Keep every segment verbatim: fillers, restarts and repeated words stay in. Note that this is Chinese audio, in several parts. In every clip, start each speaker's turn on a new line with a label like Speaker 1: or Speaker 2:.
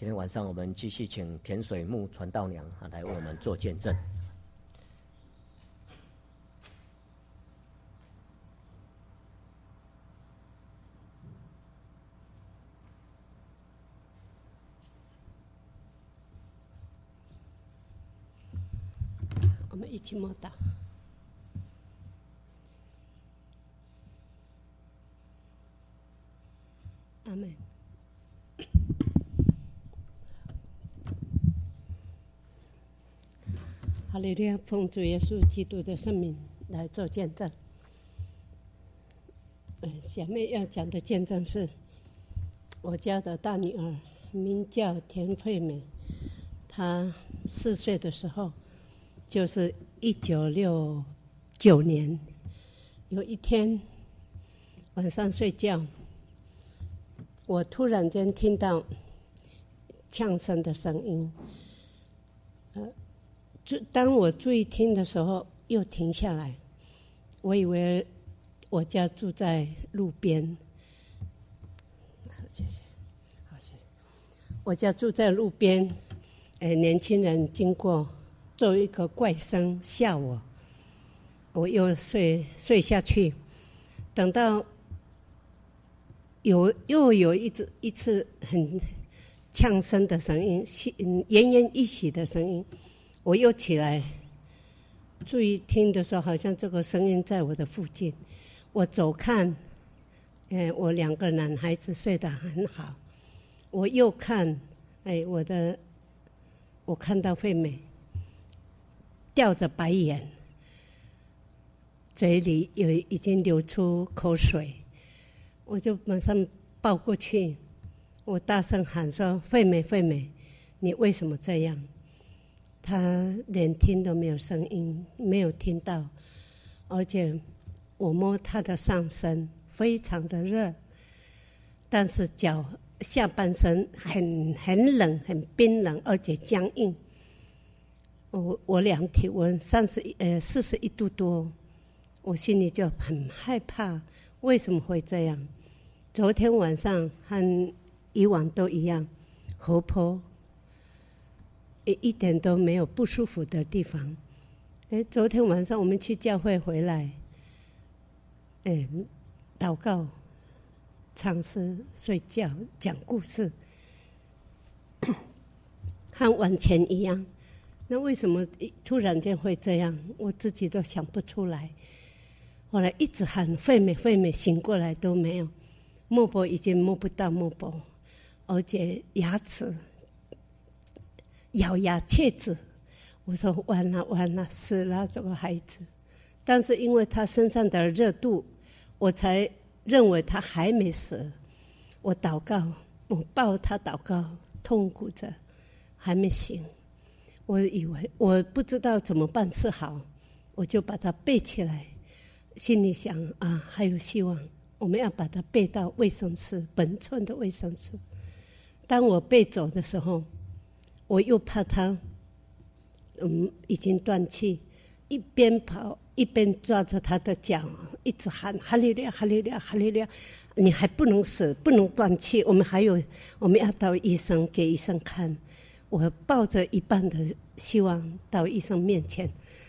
Speaker 1: 今天晚上我们继续请田水木传道娘啊来为我们做见证。
Speaker 2: 我们一起默祷。阿们。哈利路亚！奉主耶稣基督的圣名来做见证。嗯，下面要讲的见证是我家的大女儿，名叫田惠美。她四岁的时候，就是一九六九年，有一天晚上睡觉，我突然间听到呛声的声音。呃，当我注意听的时候，又停下来。我以为我家住在路边。好，谢谢。好，谢谢。我家住在路边，呃，年轻人经过，做一个怪声吓我，我又睡睡下去。等到有又有一次一次很呛声的声音，奄奄一息的声音，我又起来，注意听的时候，好像这个声音在我的附近。我走看，哎，我两个男孩子睡得很好。我又看，哎，我的，我看到惠美掉着白眼，嘴里有已经流出口水，我就马上抱过去，我大声喊说：“惠美，惠美，你为什么这样？”她连听都没有声音，没有听到，而且我摸她的上身，非常的热，但是脚下半身很很冷，很冰冷，而且僵硬。我我量体温三十呃四十一度多，我心里就很害怕，为什么会这样？昨天晚上和以往都一样，活泼，一一点都没有不舒服的地方。哎，昨天晚上我们去教会回来，哎，祷告、唱诗、睡觉、讲故事，和往前一样。那为什么突然间会这样？我自己都想不出来。后来一直喊惠美，惠美，醒过来都没有。脉搏已经摸不到脉搏，而且牙齿咬牙切齿。我说完了完了，死了这个孩子。但是因为他身上的热度，我才认为他还没死。我祷告，我抱他祷告，痛苦着，还没醒。我以为我不知道怎么办是好，我就把它背起来，心里想啊，还有希望，我们要把它背到卫生室，本村的卫生室。当我背走的时候，我又怕他嗯已经断气，一边跑一边抓着他的脚，一直喊哈利路亚，哈利路亚，哈利路亚，你还不能死，不能断气，我们还有我们要到医生给医生看。我抱着一半的希望到医生面前。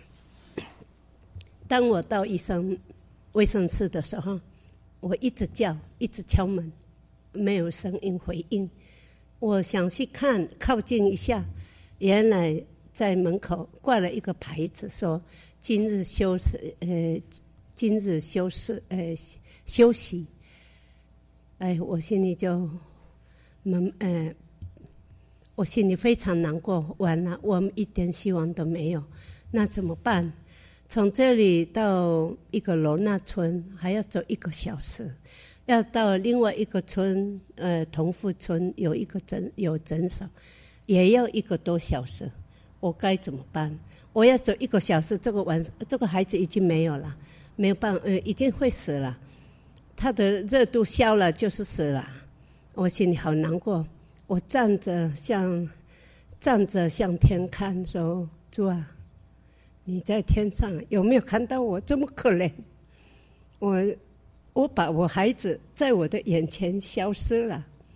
Speaker 2: 当我到医生卫生室的时候，我一直叫，一直敲门，没有声音回应。我想去看，靠近一下，原来在门口挂了一个牌子，说今日休息，呃，今日休息，呃，休息。哎，我心里就，门，呃。我心里非常难过，完了，我们一点希望都没有，那怎么办？从这里到一个罗纳村还要走一个小时，要到另外一个村，呃，同富村有一个诊有诊所，也要一个多小时，我该怎么办？我要走一个小时，这个晚这个孩子已经没有了，没有办，呃，已经会死了，他的热度消了就是死了，我心里好难过。我站着向站着向天看，说：“主啊，你在天上有没有看到我这么可怜？我我把我孩子在我的眼前消失了，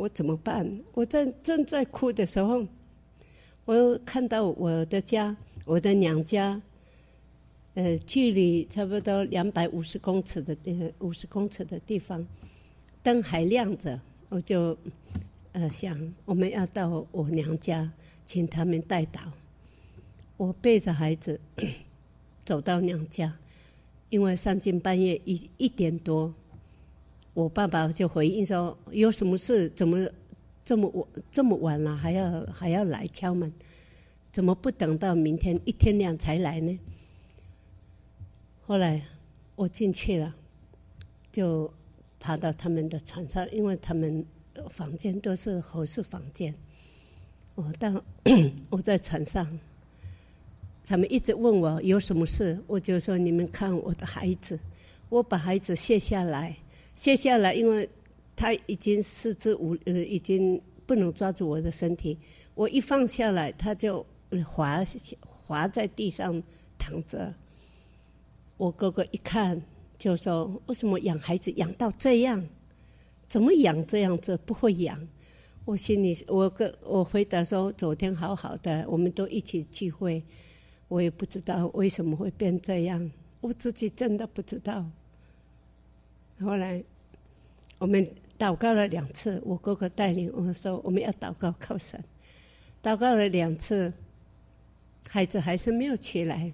Speaker 2: 我怎么办？我在正在哭的时候，我看到我的家，我的娘家，呃，距离差不多两百五十公尺的呃五十公尺的地方，灯还亮着，我就呃想我们要到我娘家，请他们代祷。我背着孩子走到娘家，因为三更半夜一一点多，我爸爸就回应说：“有什么事？怎么这么晚这么晚了，还要还要来敲门？怎么不等到明天一天亮才来呢？”后来我进去了，就爬到他们的床上，因为他们房间都是合适房间。我到我在床上，他们一直问我有什么事，我就说：“你们看我的孩子。”我把孩子卸下来，卸下来，因为他已经四肢无呃，已经不能抓住我的身体。我一放下来，他就滑滑在地上躺着。我哥哥一看就说：“为什么养孩子养到这样？怎么养这样子？不会养。”我心里我跟我回答说：“昨天好好的，我们都一起聚会，我也不知道为什么会变这样，我自己真的不知道。”后来我们祷告了两次，我哥哥带领我说我们要祷告靠神，祷告了两次，孩子还是没有起来。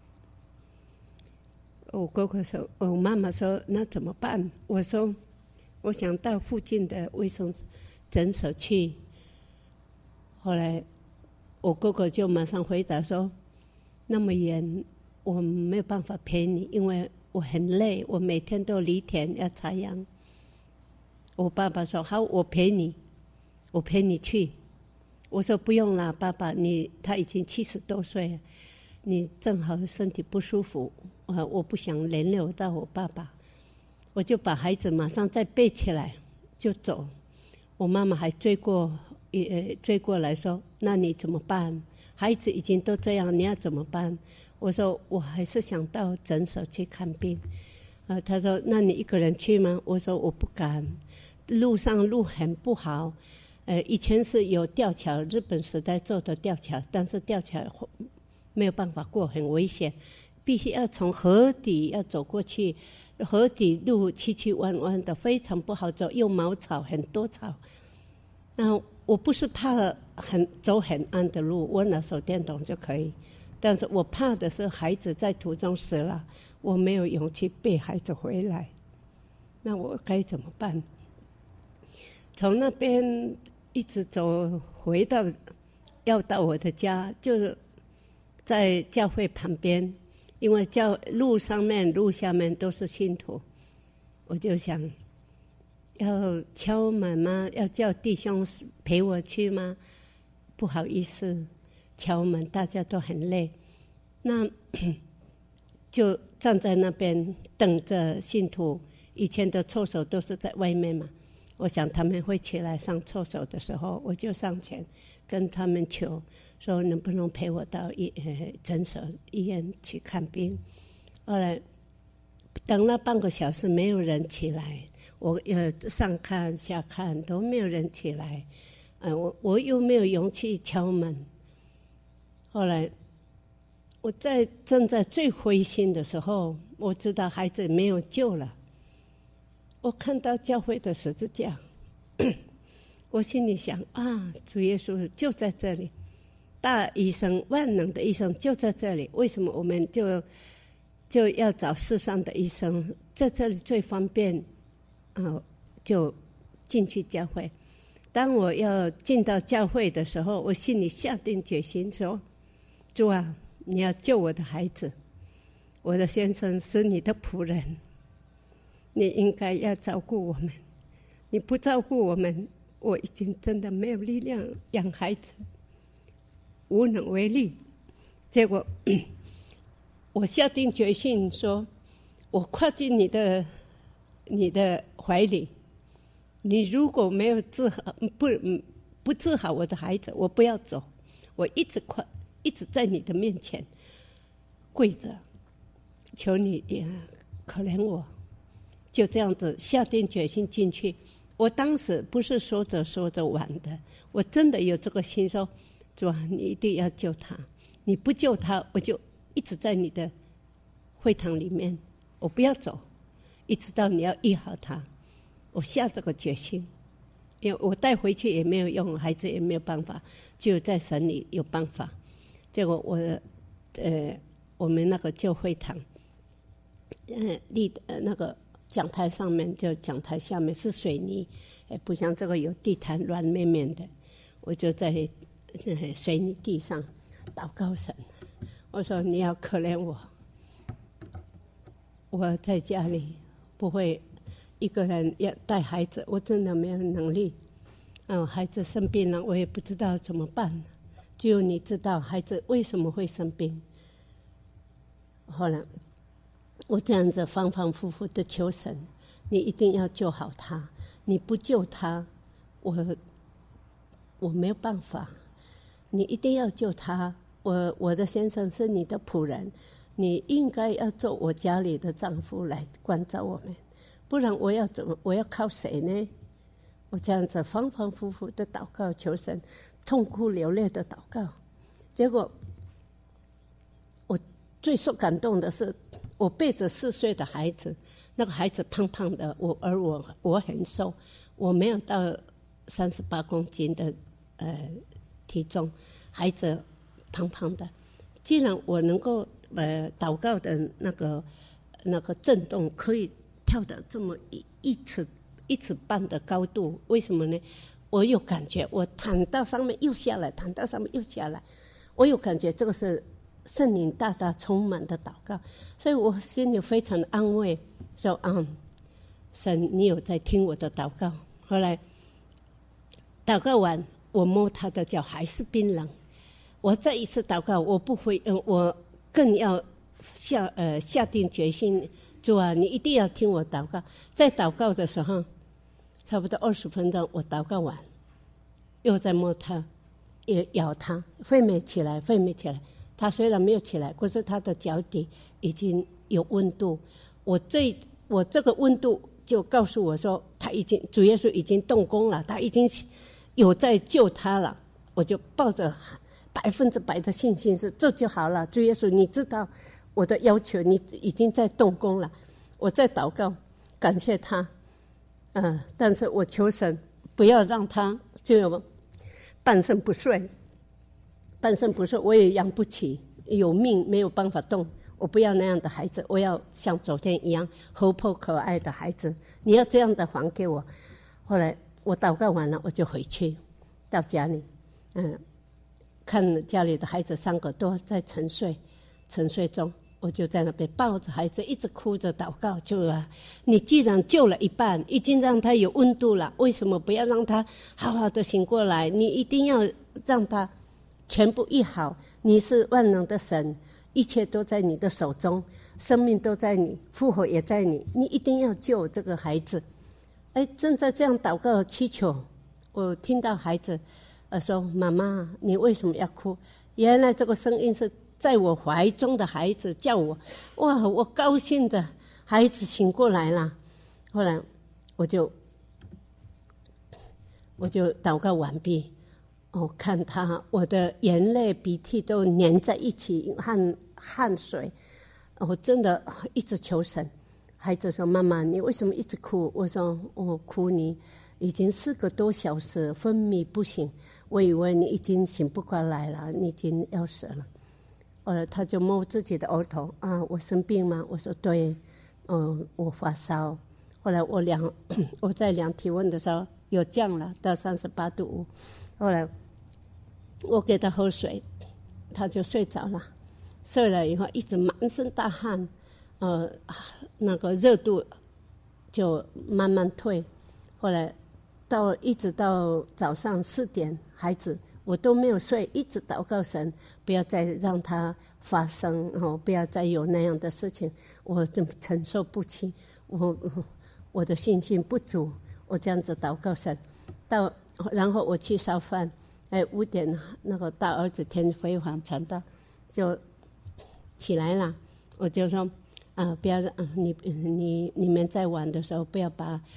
Speaker 2: 我哥哥说，我妈妈说那怎么办？我说我想到附近的卫生诊所去。后来我哥哥就马上回答说，那么远我没有办法陪你，因为我很累，我每天都犁田要插秧。我爸爸说好，我陪你，我陪你去。我说不用了，爸爸，你他已经七十多岁了，你正好身体不舒服，我我不想连累到我爸爸。我就把孩子马上再背起来就走。我妈妈还追过呃追过来说，那你怎么办？孩子已经都这样，你要怎么办？我说我还是想到诊所去看病。呃，他说那你一个人去吗？我说我不敢，路上路很不好。呃，以前是有吊桥，日本时代做的吊桥，但是吊桥没有办法过，很危险，必须要从河底要走过去，河底路曲曲弯弯的，非常不好走，又茅草很多草。那我不是怕很走很暗的路，我拿手电筒就可以，但是我怕的是孩子在途中死了，我没有勇气背孩子回来，那我该怎么办？从那边一直走回到要到我的家，就是在教会旁边，因为教路上面路下面都是信徒，我就想要敲门吗？要叫弟兄陪我去吗？不好意思敲门，大家都很累，那就站在那边等着信徒。以前的厕所都是在外面嘛，我想他们会起来上厕所的时候，我就上前跟他们求说能不能陪我到医呃诊所医院去看病。后来等了半个小时，没有人起来，我呃上看下看都没有人起来，呃我我又没有勇气敲门。后来我在正在最灰心的时候，我知道孩子没有救了。我看到教会的十字架，我心里想啊，主耶稣就在这里，大医生万能的医生就在这里，为什么我们就就要找世上的医生？在这里最方便，呃、就进去教会。当我要进到教会的时候，我心里下定决心说，主啊，你要救我的孩子，我的先生是你的仆人，你应该要照顾我们，你不照顾我们，我已经真的没有力量养孩子，无能为力。结果我下定决心说，我跨进你的你的怀里，你如果没有治好不不治好我的孩子，我不要走，我一直跨一直在你的面前跪着，求你也可怜我。就这样子下定决心进去， 我当时不是说着说着玩的，我真的有这个心说，主啊，你一定要救他，你不救他，我就一直在你的会堂里面，我不要走，一直到你要医好他。我下这个决心，因为我带回去也没有用，孩子也没有办法，只有在神里有办法。结果我，呃，我们那个旧会堂，呃，立呃那个讲台上面，就讲台下面是水泥，也不像这个有地毯软绵绵的，我就在呃水泥地上祷告神，我说你要可怜我，我在家里不会一个人要带孩子，我真的没有能力。嗯，孩子生病了，我也不知道怎么办，只有你知道孩子为什么会生病。后来我这样子反反复复的求神，你一定要救好他，你不救他，我我没有办法，你一定要救他。我我的先生是你的仆人，你应该要做我家里的丈夫来关照我们，不然我要怎么？我要靠谁呢？我这样子反反复复的祷告求神，痛哭流泪的祷告，结果我最受感动的是，我背着四岁的孩子，那个孩子胖胖的，我而我我很瘦，我没有到三十八公斤的呃体重，孩子胖胖的，既然我能够呃祷告的那个那个震动可以跳得这么一一尺一尺半的高度，为什么呢？我有感觉，我躺到上面又下来，躺到上面又下来，我有感觉这个是圣灵大大充满的祷告，所以我心里非常安慰，说啊，神你有在听我的祷告。后来祷告完，我摸他的脚还是冰冷，我再一次祷告，我不会，呃、我更要下呃下定决心，主啊，你一定要听我祷告。在祷告的时候，差不多二十分钟，我祷告完，又在摸他，也咬他，会没起来，会没起来。他虽然没有起来，可是他的脚底已经有温度。我这我这个温度就告诉我说，他已经主耶稣已经动工了，他已经有在救他了。我就抱着百分之百的信心是这就好了，主耶稣，你知道我的要求，你已经在动工了。我在祷告，感谢他。嗯、呃，但是我求神不要让他就有半身不遂，半身不遂我也养不起，有命没有办法动。我不要那样的孩子，我要像昨天一样活泼可爱的孩子。你要这样的还给我。后来我祷告完了，我就回去到家里，嗯，看家里的孩子三个都在沉睡，沉睡中。我就在那边抱着孩子，一直哭着祷告，就啊，你既然救了一半，已经让他有温度了，为什么不要让他好好的醒过来？你一定要让他全部医好。你是万能的神，一切都在你的手中，生命都在你，复活也在你，你一定要救这个孩子。哎，正在这样祷告祈求，我听到孩子呃说：“妈妈，你为什么要哭？”原来这个声音是在我怀中的孩子叫我，哇！我高兴的，孩子醒过来了。后来我就我就祷告完毕，我看他，我的眼泪鼻涕都粘在一起，汗汗水，我真的一直求神。孩子说：“妈妈，你为什么一直哭？”我说：“我哭你已经四个多小时昏迷不醒，我以为你已经醒不过来了，你已经要死了。”后来他就摸自己的额头啊，我生病吗？我说对，嗯，我发烧。后来我量，我在量体温的时候有降了到三十八度五。后来我给他喝水，他就睡着了。睡了以后一直满身大汗，呃，那个热度就慢慢退。后来到一直到早上四点，孩子。我都没有睡，一直祷告神，不要再让它发生，哦，不要再有那样的事情，我承受不起，我我的信心不足，我这样子祷告神，到然后我去烧饭，哎，五点那个大儿子天辉煌传道就起来了，我就说啊，不要让你你你们在玩的时候不要把。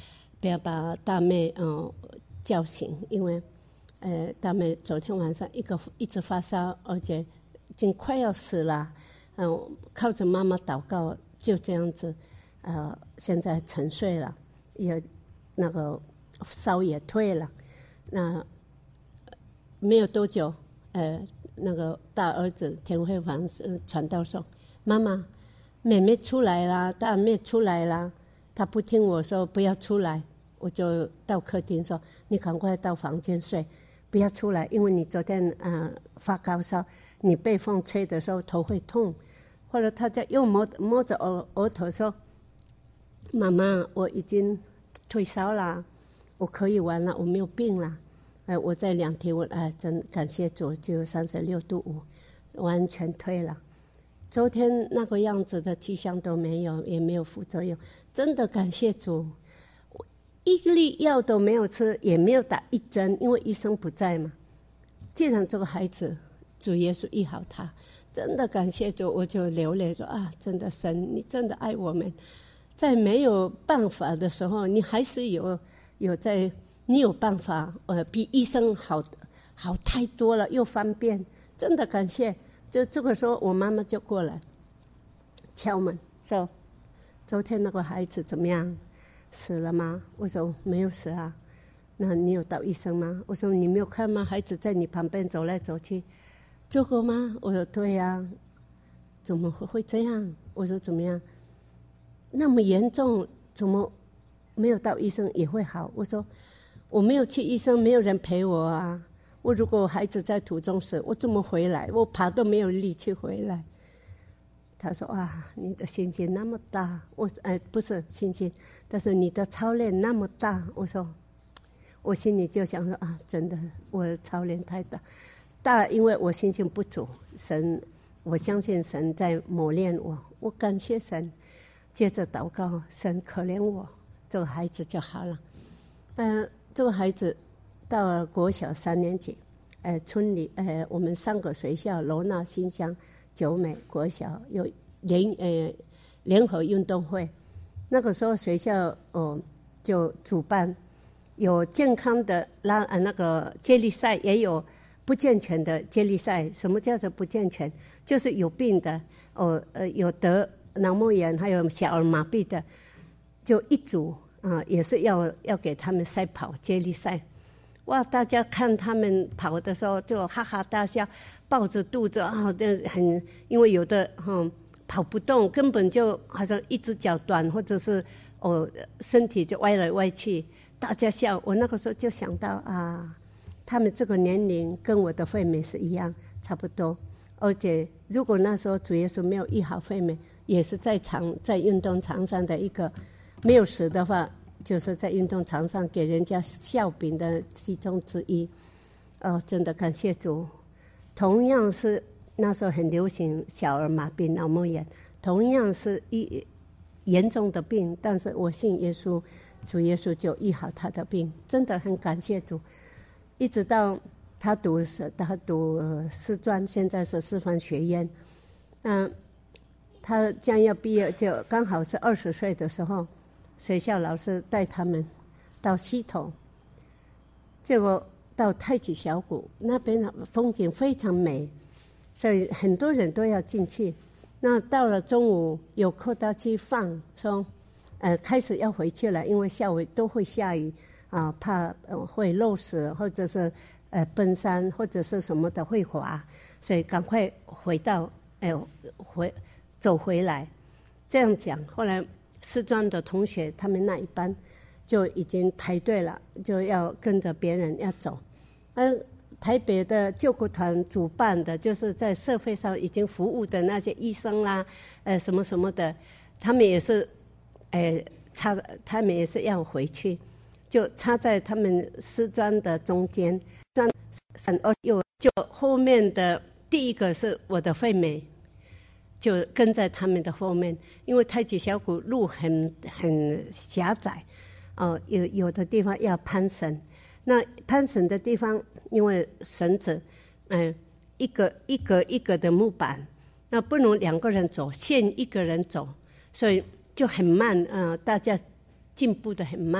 Speaker 2: 不要把大妹呃叫醒，因为呃大妹昨天晚上一个一直发烧，而且已经快要死了，嗯、呃，靠着妈妈祷告，就这样子，呃，现在沉睡了，也那个烧也退了，那没有多久，呃，那个大儿子田慧凡传道说：“妈妈，妹妹出来啦，大妹出来啦。”他不听我说不要出来，我就到客厅说：“你赶快到房间睡，不要出来，因为你昨天呃发高烧，你被风吹的时候头会痛。”后来他就又摸摸着额额头说：“妈妈，我已经退烧了，我可以玩了，我没有病了。”呃，我在量体温，哎，真感谢主，就三十六度五，完全退了。昨天那个样子的迹象都没有，也没有副作用，真的感谢主。一粒药都没有吃，也没有打一针，因为医生不在嘛。既然这个孩子主耶稣医好他，真的感谢主，我就流泪说啊，真的神，你真的爱我们，在没有办法的时候，你还是有有在，你有办法，呃，比医生好好太多了，又方便，真的感谢。就这个时候，我妈妈就过来敲门说：“昨天那个孩子怎么样？死了吗？”我说：“没有死啊。”那你有到医生吗？我说：“你没有看吗？孩子在你旁边走来走去，做过吗？”我说：“对呀、啊。”怎么会这样？我说：“怎么样？那么严重，怎么没有到医生也会好？”我说：“我没有去医生，没有人陪我啊。我如果孩子在途中死，我怎么回来？我爬都没有力气回来。”他说：“哇，你的信心那么大。”我说：“哎，不是信心，但是你的操练那么大。”我说，我心里就想说啊，真的，我的操练太大，大，因为我信心不足。神，我相信神在磨练我，我感谢神。接着祷告，神可怜我，这个孩子就好了。嗯、呃，这个孩子到了国小三年级，呃，村里呃，我们三个学校，罗纳、新乡、九美国小有联呃联合运动会。那个时候学校哦就主办有健康的拉呃那个接力赛，也有不健全的接力赛。什么叫做不健全？就是有病的哦，呃，有得脑膜炎还有小儿麻痹的，就一组啊、呃，也是要要给他们赛跑接力赛。哇！大家看他们跑的时候就哈哈大笑，抱着肚子啊，很因为有的哈、嗯、跑不动，根本就好像一只脚短，或者是哦身体就歪来歪去，大家笑。我那个时候就想到啊，他们这个年龄跟我的惠美是一样，差不多。而且如果那时候主耶稣没有医好惠美，也是在场在运动场上的一个没有死的话。就是在运动场上给人家笑柄的其中之一，哦，真的感谢主。同样是那时候很流行小儿麻痹、脑膜炎，同样是一严重的病，但是我信耶稣，主耶稣就医好他的病，真的很感谢主。一直到他读是他读师专，现在是师范学院，嗯，他将要毕业，就刚好是二十岁的时候。学校老师带他们到溪头，结果到太极小谷那边的风景非常美，所以很多人都要进去。那到了中午有空到去放松，呃，开始要回去了，因为下午都会下雨啊、呃，怕、呃、会漏水，或者是呃奔山或者是什么的会滑，所以赶快回到哎、呃、回走回来。这样讲，后来。师专的同学，他们那一班就已经排队了，就要跟着别人要走。而台北的救国团主办的，就是在社会上已经服务的那些医生啦，呃，什么什么的，他们也是，呃，插，他们也是要回去，就插在他们师专的中间。专省二又就后面的第一个是我的惠美。就跟在他们的后面，因为太极小谷路很很狭窄，哦，有有的地方要攀绳，那攀绳的地方，因为绳子，嗯、呃，一个一个一个的木板，那不能两个人走，限一个人走，所以就很慢，呃，大家进步的很慢，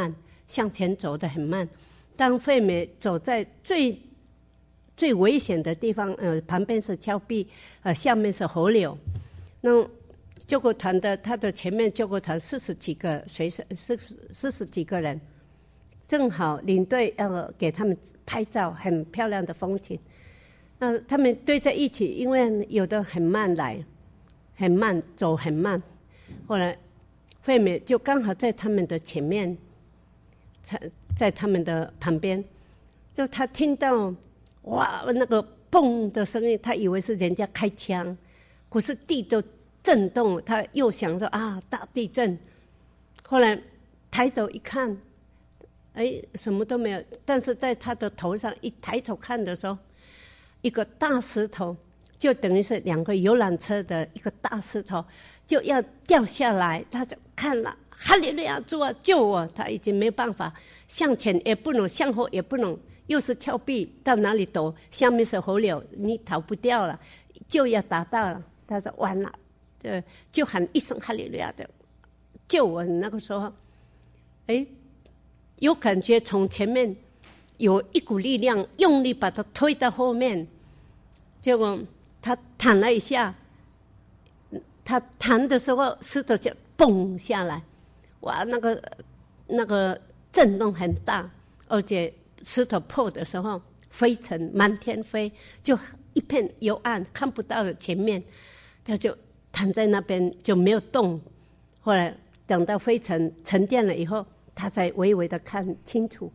Speaker 2: 向前走得很慢。当惠美走在最最危险的地方，呃，旁边是峭壁，呃，下面是河流。那救国团的他的前面救国团四十几个随身四四十几个人，正好领队要给他们拍照，很漂亮的风景。那他们堆在一起，因为有的很慢来，很慢走很慢。后来惠美就刚好在他们的前面，在在他们的旁边，就他听到。哇，那个嘣的声音，他以为是人家开枪，可是地都震动，他又想说啊，大地震。后来抬头一看，哎，什么都没有。但是在他的头上一抬头看的时候，一个大石头，就等于是两个游览车的一个大石头就要掉下来，他就看了，哈利路亚，主啊，救我！他已经没办法，向前也不能，向后也不能。又是峭壁，到哪里躲？下面是河流，你逃不掉了，就要达到了。他说完了，呃，就喊一声哈利路亚的救我。那个时候，哎，有感觉从前面有一股力量，用力把他推到后面，结果他弹了一下，他弹的时候石头就蹦下来，哇，那个那个震动很大，而且。石头破的时候，飞尘满天飞，就一片幽暗，看不到前面，他就躺在那边就没有动。后来等到飞尘沉淀了以后，他才微微的看清楚，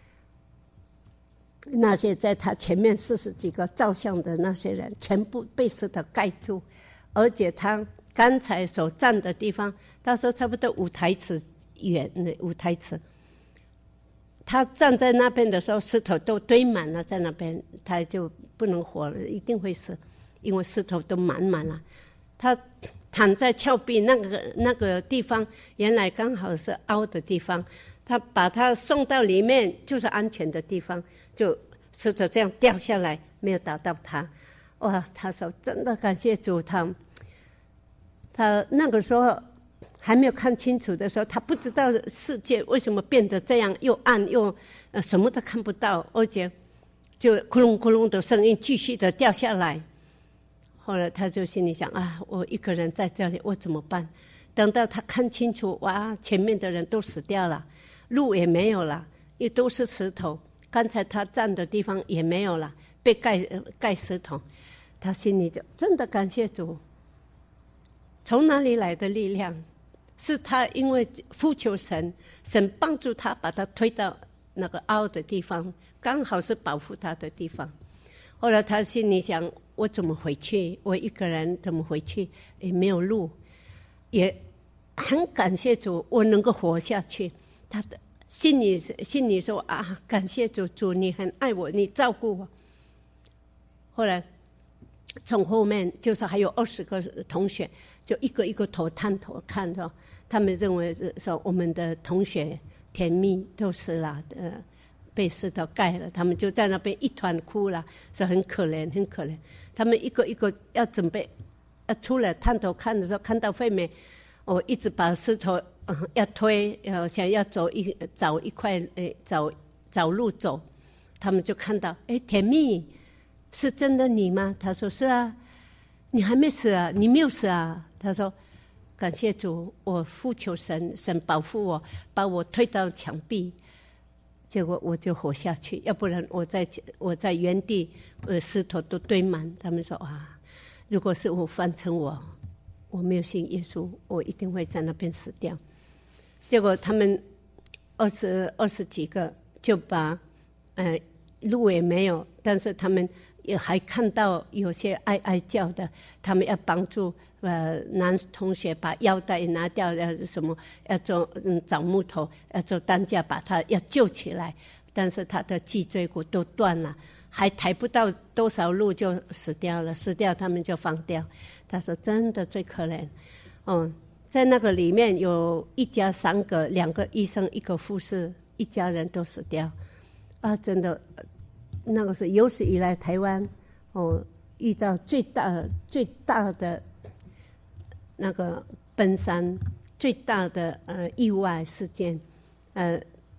Speaker 2: 那些在他前面四十几个照相的那些人，全部被石头盖住，而且他刚才所站的地方，他说差不多五台尺远，五台尺。他站在那边的时候，石头都堆满了，在那边他就不能活了，一定会死，因为石头都满满了。他躺在峭壁那个那个地方，原来刚好是凹的地方，他把他送到里面就是安全的地方，就石头这样掉下来，没有打到他。哇，他说真的感谢主，他他那个时候。还没有看清楚的时候，他不知道世界为什么变得这样，又暗又、呃、什么都看不到，而且就咕隆咕隆的声音继续的掉下来。后来他就心里想啊，我一个人在这里，我怎么办？等到他看清楚，哇，前面的人都死掉了，路也没有了，也都是石头，刚才他站的地方也没有了，被盖盖石头，他心里就真的感谢主。从哪里来的力量？是他因为呼求神，神帮助他把他推到那个凹的地方，刚好是保护他的地方。后来他心里想，我怎么回去？我一个人怎么回去？也没有路，也很感谢主，我能够活下去。他的心里心里说啊，感谢主，主你很爱我，你照顾我。后来从后面就是还有二十个同学，就一个一个头探头看着，他们认为是说我们的同学甜蜜都死了，呃，被石头盖了，他们就在那边一团哭了，说很可怜，很可怜。他们一个一个要准备要出来探头看的时候，看到惠美，我、哦、一直把石头、呃、要推，呃，想要走一找一块，呃，找找路走，他们就看到，哎，甜蜜。是真的你吗？他说是啊。你还没死啊？你没有死啊？他说感谢主，我呼求神，神保护我，把我推到墙壁，结果我就活下去，要不然我在我在原地，呃，石头都堆满。他们说啊，如果是我换成我，我没有信耶稣，我一定会在那边死掉。结果他们二十二十几个就把呃路也没有，但是他们也还看到有些哀哀叫的，他们要帮助呃男同学把腰带拿掉，要什么要做嗯找木头，要做担架把他要救起来，但是他的脊椎骨都断了，还抬不到多少路就死掉了，死掉他们就放掉。他说真的最可怜，嗯，在那个里面有一家三个，两个医生一个护士，一家人都死掉啊，真的。那个是有史以来台湾哦遇到最大最大的那个奔山最大的呃意外事件，呃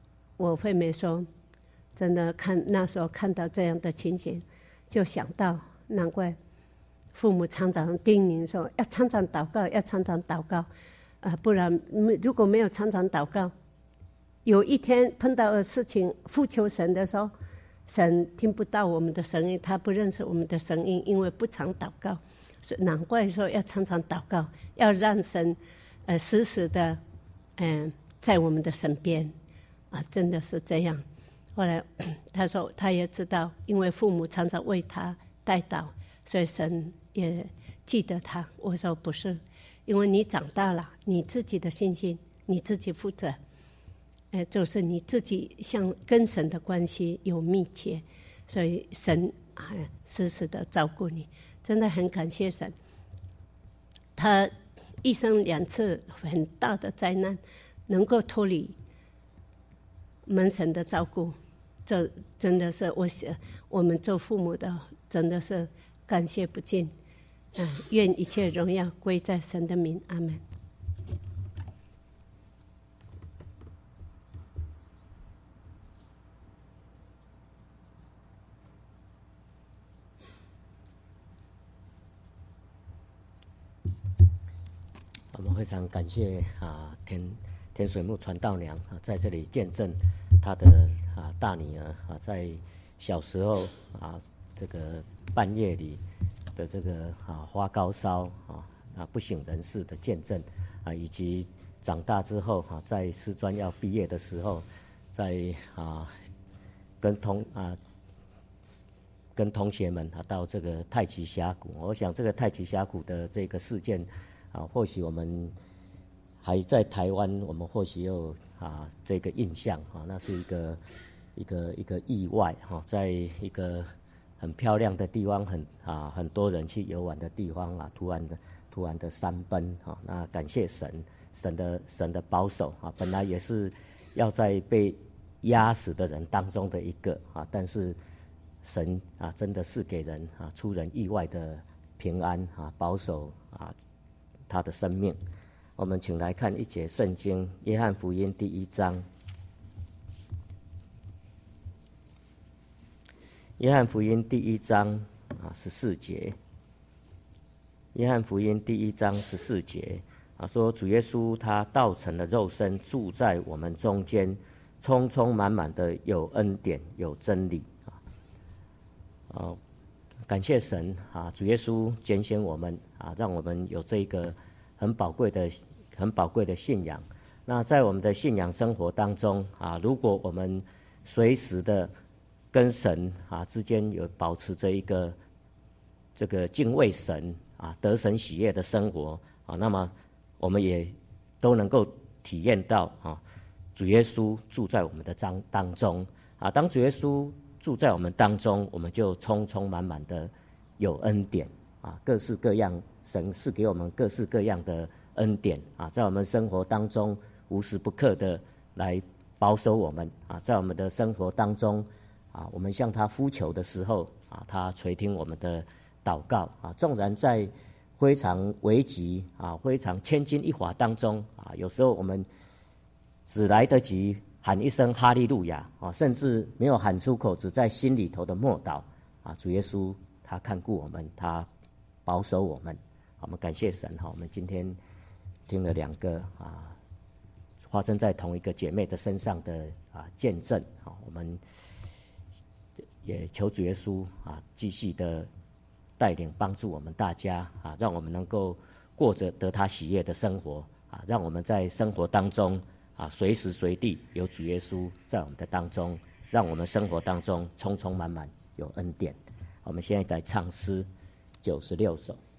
Speaker 2: 我惠美说，真的看那时候看到这样的情形，就想到难怪父母常常叮咛说要常常祷告，要常常祷告，啊，不然如果没有常常祷告，有一天碰到的事情呼求神的时候，神听不到我们的声音，他不认识我们的声音，因为不常祷告。所以难怪说要常常祷告，要让神呃时时的嗯、呃、在我们的身边啊，真的是这样。后来他说他也知道，因为父母常常为他代祷，所以神也记得他。我说不是，因为你长大了，你自己的信心你自己负责，呃，就是你自己像跟神的关系有密切，所以神啊时时的照顾你，真的很感谢神。他一生两次很大的灾难，能够脱离门神的照顾，这真的是我想我们做父母的真的是感谢不尽。嗯、呃，愿一切荣耀归在神的名，阿们。
Speaker 1: 我们非常感谢啊田田水木传道娘啊，在这里见证她的啊大女儿啊，在小时候啊这个半夜里的这个啊发高烧啊啊不省人事的见证啊，以及长大之后啊，在师专要毕业的时候，在啊跟同啊跟同学们啊到这个太极峡谷，我想这个太极峡谷的这个事件。啊，或许我们还在台湾，我们或许有啊这个印象啊，那是一个一个一个意外哈、啊，在一个很漂亮的地方，很啊很多人去游玩的地方啊，突然的突然的山崩啊，那感谢神，神的神的保守啊，本来也是要在被压死的人当中的一个啊，但是神啊真的是给人啊出人意外的平安啊，保守啊。他的生命，我们请来看一节圣经，约翰福音第一章。约翰福音第一章啊十四节。约翰福音第一章十四节啊，说主耶稣他道成了肉身，住在我们中间，充充满满的有恩典，有真理啊。啊感谢神啊，主耶稣拣选我们啊，让我们有这个很宝贵的、很宝贵的信仰。那在我们的信仰生活当中啊，如果我们随时的跟神啊之间有保持着一个这个敬畏神啊、得神喜悦的生活啊，那么我们也都能够体验到啊，主耶稣住在我们的当当中啊。当主耶稣住在我们当中，我们就充充满满的有恩典啊，各式各样，神赐给我们各式各样的恩典啊，在我们生活当中无时不刻的来保守我们啊，在我们的生活当中啊，我们向他呼求的时候啊，他垂听我们的祷告啊，纵然在非常危急啊、非常千钧一发当中啊，有时候我们只来得及喊一声哈利路亚啊，甚至没有喊出口，只在心里头的默祷啊，主耶稣他看顾我们，他保守我们，我们感谢神哈。我们今天听了两个啊发生在同一个姐妹的身上的啊见证啊，我们也求主耶稣啊继续的带领帮助我们大家啊，让我们能够过着得他喜悦的生活啊，让我们在生活当中啊，随时随地有主耶稣在我们的当中，让我们生活当中充充满满有恩典。我们现在来唱诗九十六首。